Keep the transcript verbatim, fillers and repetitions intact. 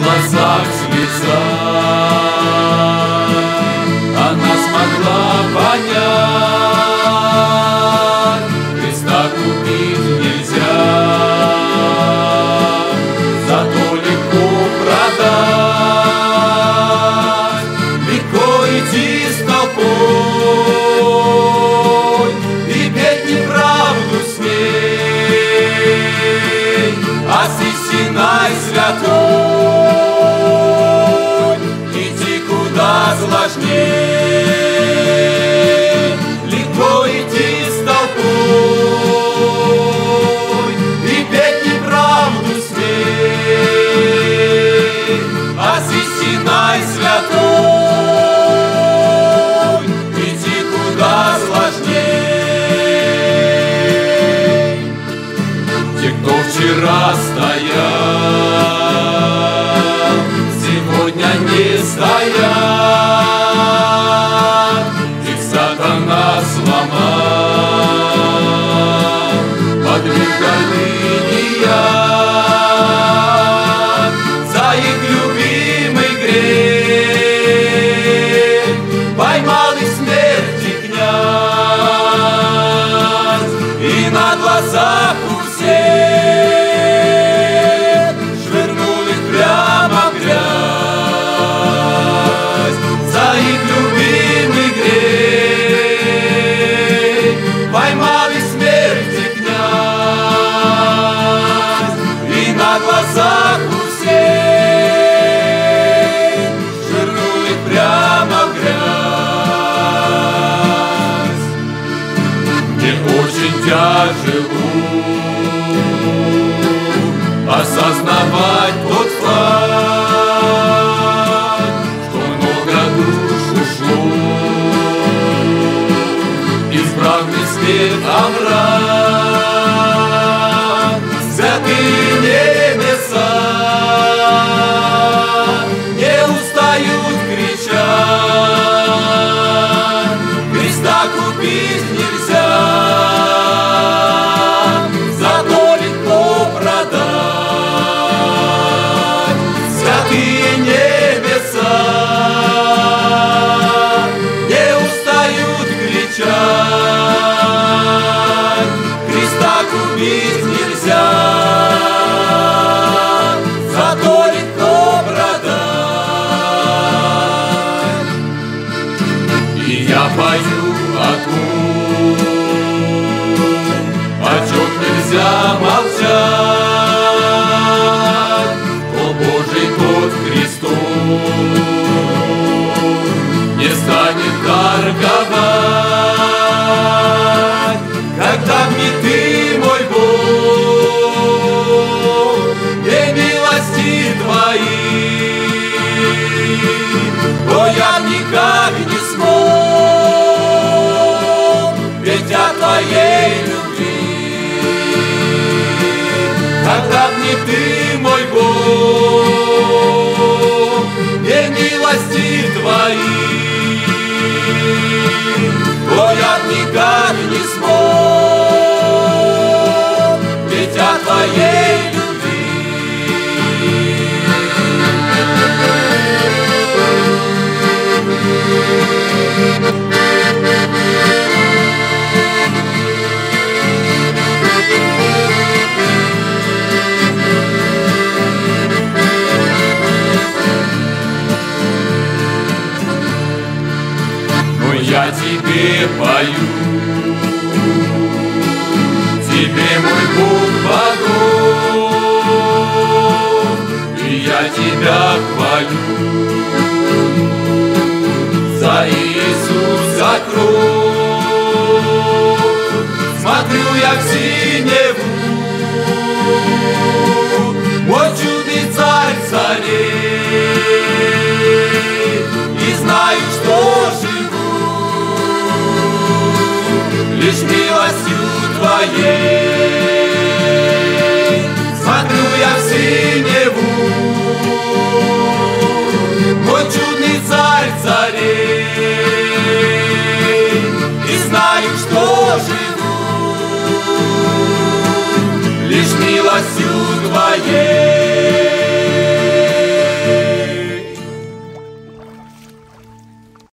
глазах слеза. Она смогла понять, Христа купить нельзя, зато легко продать. Легко идти с толпой и петь неправду с ней, а с истиной святой идти куда сложней. Легко идти с толпой и петь неправду с ней, а с истиной святой идти куда сложней. Те, кто вчера стоял, сегодня не стоят, их сатана сломал, подвиг гордыния за их любимый грех. Поймал их смерти князь, и на глазах у всех швырнул их прямо в грязь. За их любимый грех поймал их смерти князь, и на глазах у всех швырнул их прямо в грязь. Мне очень тяжело осознавать тот факт, что много душ ушло, избранный свет овраг. Святые небеса не устают кричать, Христа купить нельзя, зато легко продать. Святые небеса не устают кричать, Христа купить нельзя, зато легко продать. И я пою о том, о чем нельзя молчать, о Божий тот Христос не станет торговать. Когда мне ты, мой Бог, и милости твои, то я никак не смог петь о твоей любви. Когда мне ты, мой Бог, и милости твои, то я никак не смог петь о твоей любви. Я тебе пою, тебе, мой Бог, богов, и я тебя хвалю за Иисуса кровь. Смотрю я в